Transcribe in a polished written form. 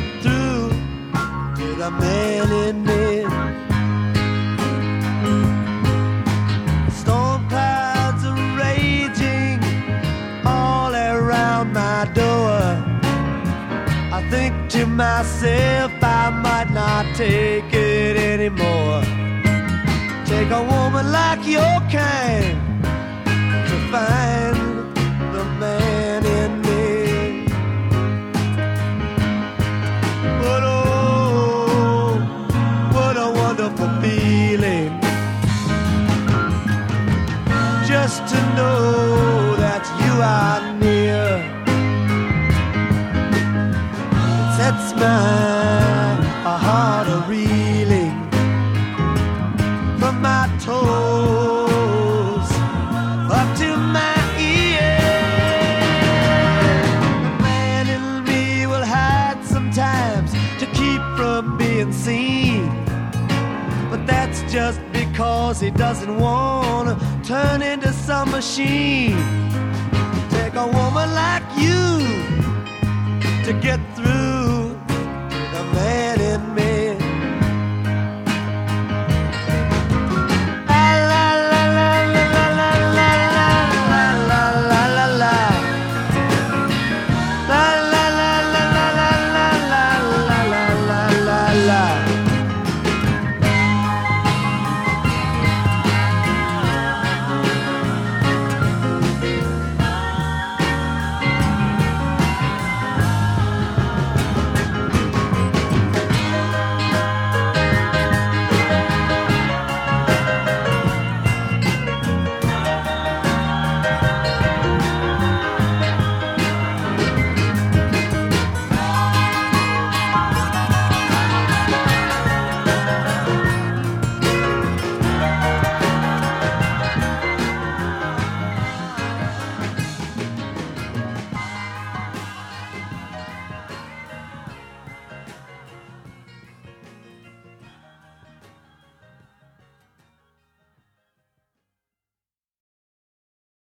get through to the man in me. Storm clouds are raging all around my door. I think to myself I might not take it anymore. Take a woman like your kind to find the man in me. But oh, what a wonderful feeling just to know that you are near. It sets my heart a-reeling from my toes up to my ears. The man in me will hide sometimes to keep from being seen, but that's just because he doesn't want to turn into some machine. Take a woman like you to get through